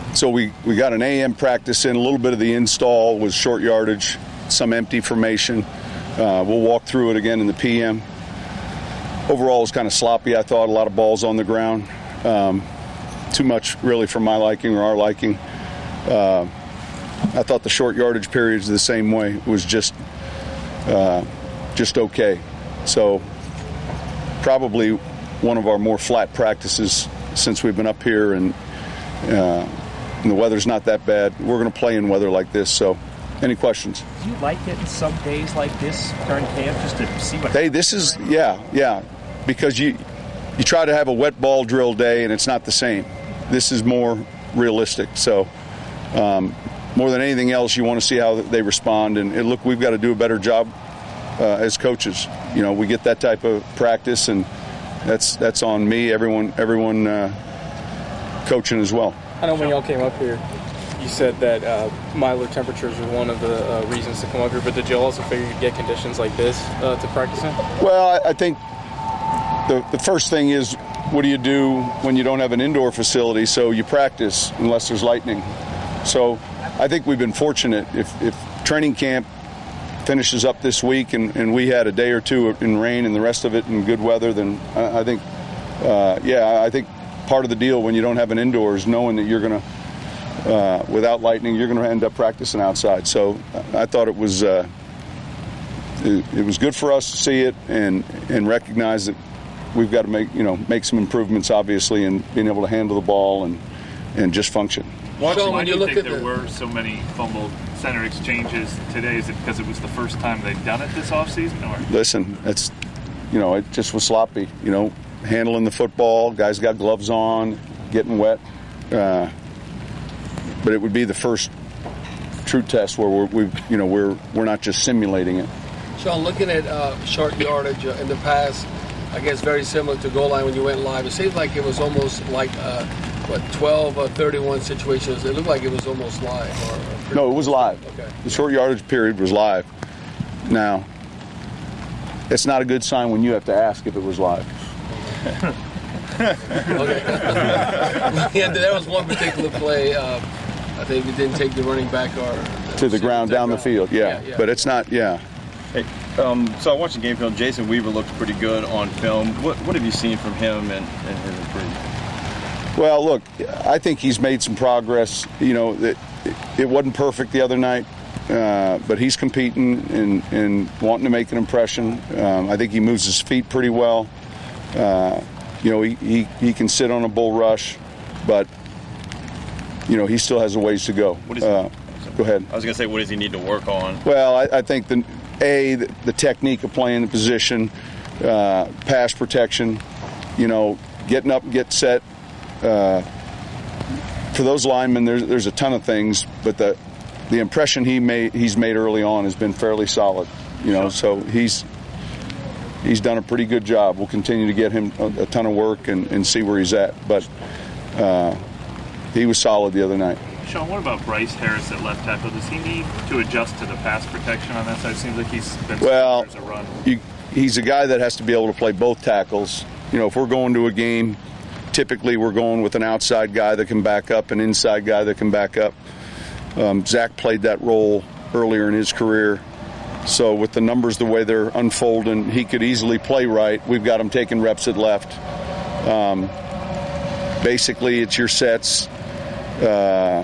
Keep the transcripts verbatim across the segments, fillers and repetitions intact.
so we, we got an A M practice in. A little bit of the install was short yardage, some empty formation. Uh, we'll walk through it again in the P M. Overall, it was kind of sloppy, I thought. A lot of balls on the ground. Um, too much, really, for my liking or our liking. Uh, I thought the short yardage periods the same way. It was just, uh, just okay. So probably one of our more flat practices since we've been up here, and, uh, and the weather's not that bad. We're going to play in weather like this, so any questions? Do you like getting some days like this during camp just to see what... Hey, this is, yeah, yeah, because you you try to have a wet ball drill day, and it's not the same. This is more realistic, so um, more than anything else, you want to see how they respond, and, and look, we've got to do a better job uh, as coaches. You know, we get that type of practice, and that's that's on me, everyone, everyone uh, coaching as well. I know when y'all came up here, you said that uh, milder temperatures were one of the uh, reasons to come up here, but did you also figure you'd get conditions like this uh, to practice in? Well, I, I think the, the first thing is, what do you do when you don't have an indoor facility? So you practice unless there's lightning. So I think we've been fortunate. If, if training camp finishes up this week and, and we had a day or two in rain and the rest of it in good weather, then I, I think, uh, yeah, I think part of the deal when you don't have an indoor is knowing that you're going to, Uh, without lightning, you're going to end up practicing outside. So I thought it was uh, it, it was good for us to see it and and recognize that we've got to make you know make some improvements, obviously, in being able to handle the ball and and just function. Why, so why do you, you think there the... were so many fumble center exchanges today? Is it because it was the first time they'd done it this offseason? Or? Listen, it's you know it just was sloppy. You know, handling the football, guys got gloves on, getting wet. Uh, But it would be the first true test where we're, we, you know, we're we're not just simulating it. Sean, looking at uh, short yardage uh, in the past, I guess very similar to goal line when you went live. It seems like it was almost like uh, what twelve or thirty-one situations. It looked like it was almost live. Or, or no, it was live. Okay. The short yardage period was live. Now, it's not a good sign when you have to ask if it was live. Okay. Yeah, there was one particular play. Uh, I think we didn't take the running back or to the ground down ground. the field. Yeah. Yeah, yeah, but it's not. Yeah. Hey, um, so I watched the game film. Jason Weaver looked pretty good on film. What what have you seen from him and, and his improvement? Well, look, I think he's made some progress. You know, it, it wasn't perfect the other night, uh, but he's competing and, and wanting to make an impression. Um, I think he moves his feet pretty well. Uh, you know, he, he, he can sit on a bull rush, but, you know, he still has a ways to go. What is uh, go ahead. I was going to say, what does he need to work on? Well, I, I think, the A, the, the technique of playing the position, uh, pass protection, you know, getting up, get set. Uh, for those linemen, there's, there's a ton of things, but the the impression he made he's made early on has been fairly solid. You know, so he's he's done a pretty good job. We'll continue to get him a, a ton of work and, and see where he's at. But uh, he was solid the other night. Sean, what about Bryce Harris at left tackle? Does he need to adjust to the pass protection on that side? It seems like he's been well. As a run. You, he's a guy that has to be able to play both tackles. You know, if we're going to a game, typically we're going with an outside guy that can back up, an inside guy that can back up. Um, Zach played that role earlier in his career. So with the numbers the way they're unfolding, he could easily play right. We've got him taking reps at left. Um, basically, it's your sets. Uh,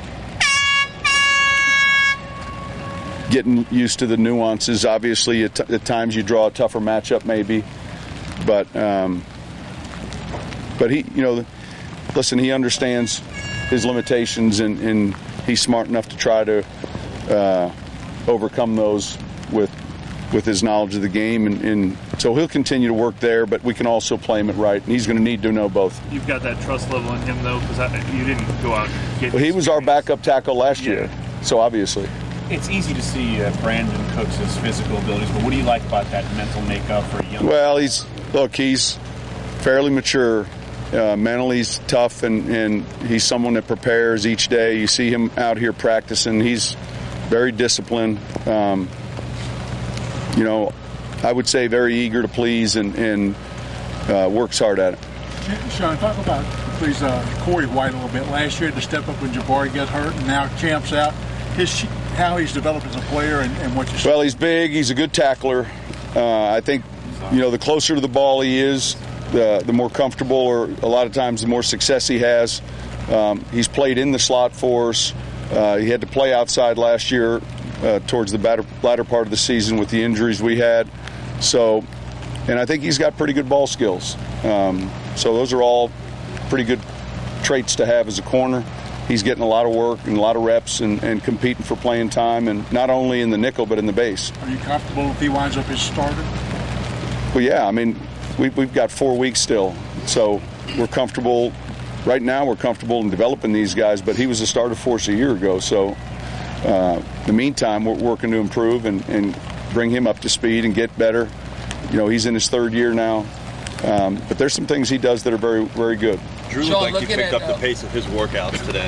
getting used to the nuances. Obviously, at, t- at times you draw a tougher matchup maybe. But, um, but he, you know, listen, he understands his limitations, and, and he's smart enough to try to uh, overcome those with with his knowledge of the game, and, and so he'll continue to work there, but we can also play him at right, and he's going to need to know both. You've got that trust level in him, though, because you didn't go out and get well, he was our backup tackle last yeah. year, so obviously. It's easy to see uh, Brandon Cooks' physical abilities, but what do you like about that mental makeup for a young Well, he's, look, he's fairly mature. Uh, mentally, he's tough, and, and he's someone that prepares each day. You see him out here practicing. He's very disciplined. Um, you know, I would say very eager to please, and, and uh, works hard at it. Sean, talk about Please, uh, Corey White a little bit. Last year, had to step up when Jabari got hurt, and now Champ's out. His how he's developed as a player and, and what you see. Well, he's big. He's a good tackler. Uh, I think, you know, the closer to the ball he is, the the more comfortable, or a lot of times the more success he has. Um, he's played in the slot for us. Uh, he had to play outside last year uh, towards the latter, latter part of the season with the injuries we had. So, and I think he's got pretty good ball skills. Um, so those are all pretty good traits to have as a corner. He's getting a lot of work and a lot of reps and, and competing for playing time, and not only in the nickel but in the base. Are you comfortable if he winds up as starter? Well, yeah. I mean, we, we've got four weeks still, so we're comfortable. Right now, we're comfortable in developing these guys, but he was a starter for us a year ago. So, uh, in the meantime, we're working to improve and, and bring him up to speed and get better. You know, he's in his third year now, um, but there's some things he does that are very, very good. Drew looked Sean, like he picked at, up uh, the pace of his workouts today.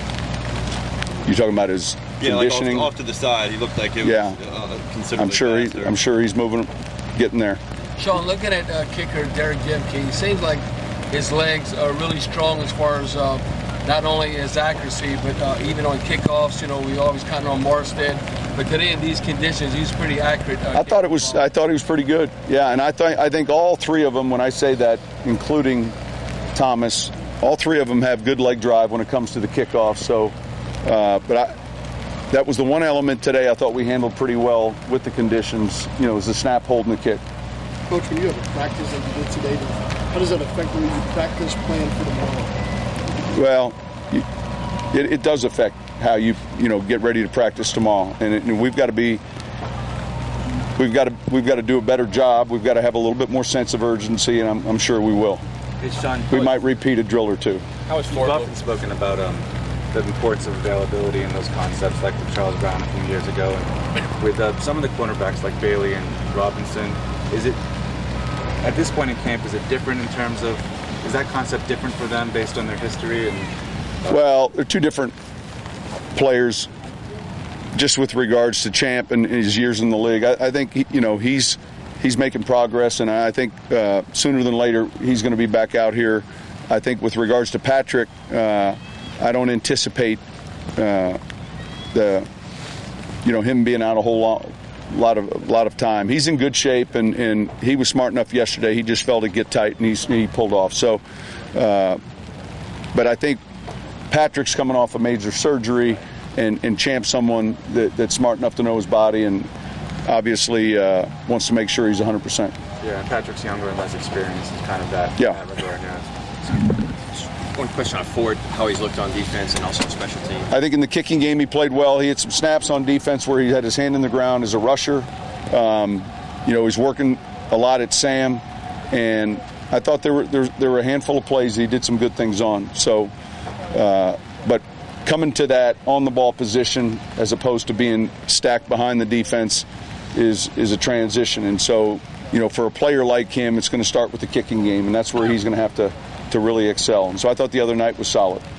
You talking about his Yeah, like conditioning? off, off to the side, he looked like it Yeah. was uh, considerably I'm sure. He, faster. I'm sure he's moving, getting there. Sean, looking at uh, kicker Derek Jemke, he seems like his legs are really strong as far as uh, not only his accuracy, but uh, even on kickoffs. You know, we always count on Marstead, but today in these conditions, he's pretty accurate. Uh, I thought it was. I thought he was pretty good. Yeah, and I think I think all three of them. When I say that, including Thomas, all three of them have good leg drive when it comes to the kickoff. So, uh, but I, that was the one element today I thought we handled pretty well with the conditions. You know, was the snap holding the kick. Coach, when you have a practice like you did today, how does that affect the way you practice, plan for tomorrow? Well, you, it, it does affect how you you know get ready to practice tomorrow, and, it, and we've got to be we've got to we've got to do a better job. We've got to have a little bit more sense of urgency, and I'm, I'm sure we will. Hey, Sean, We might repeat a drill or two. How is You've Ford? often spoken about um, the importance of availability and those concepts, like with Charles Brown a few years ago, and with uh, some of the cornerbacks like Bailey and Robinson. Is it at this point in camp? Is it different in terms of? Is that concept different for them based on their history? And uh, Well, they're two different players. Just with regards to Champ and his years in the league, I, I think he, you know he's he's making progress, and I think uh, sooner than later he's going to be back out here. I think with regards to Patrick, uh, I don't anticipate uh, the you know him being out a whole lot. lot of a lot of time. He's in good shape, and, and he was smart enough yesterday. He just felt it get tight, and he's, he pulled off. So, uh, but I think Patrick's coming off a major surgery, and, and Champ's someone that, that's smart enough to know his body, and obviously uh, wants to make sure he's one hundred percent. yeah, and Patrick's younger and less experienced is kind of that. Yeah. That regard, yeah. One question on Ford, how he's looked on defense and also on special teams. I think in the kicking game he played well. He had some snaps on defense where he had his hand in the ground as a rusher. Um, you know, he's working a lot at Sam, and I thought there were there, there were a handful of plays he did some good things on. So, uh, but coming to that on the ball position as opposed to being stacked behind the defense is is a transition. And so, you know, for a player like him, it's going to start with the kicking game, and that's where he's going to have to to really excel. And so I thought the other night was solid.